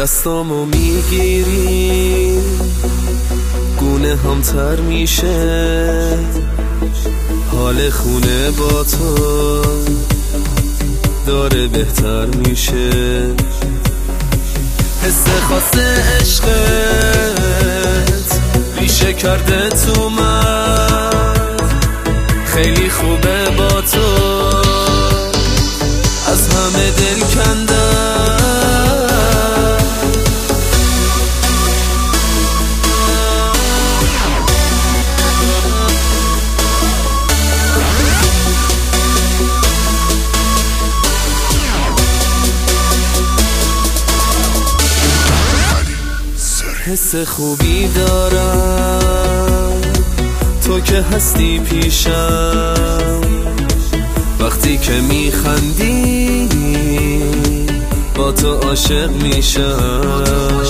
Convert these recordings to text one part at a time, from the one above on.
دستامو میگیری گونه هم تر میشه، حال خونه با تو داره بهتر میشه. حس خاص عشقت ریشه کرده تو من، خیلی خوبه با تو از همه دل کندم. حس خوبی دارم تو که هستی پیشم، وقتی که میخندی با تو عاشق میشم.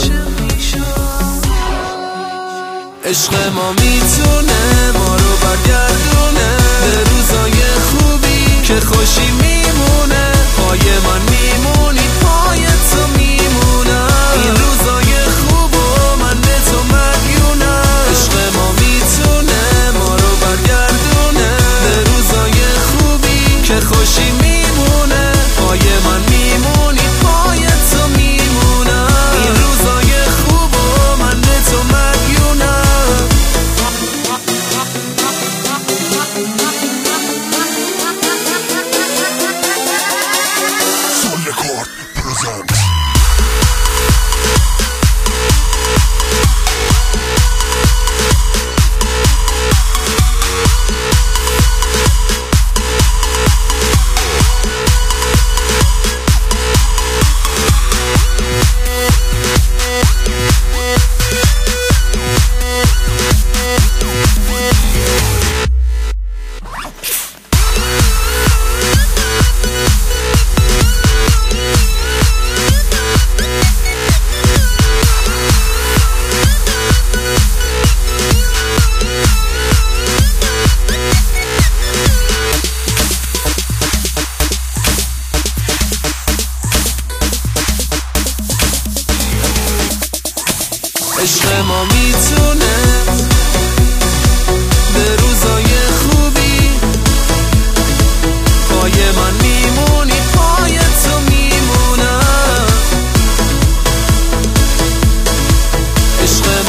عشق ما میتونه ما رو برگردونه به روزای خوبی که خوشی میمونه. پای من میمونی پای تو میمونم، این روزای خوب و من به تو مدیونم. عشق ما میتونه ما رو برگردونه به روزای خوبی که خوشی میمونه. پای من میمونی پای تو میمونم، این روزای خوب و من به تو مدیونم. Sonnecord present. عشق ما میتونه به روزای خوبی، پای من میمونی پای تو میمونم. عشق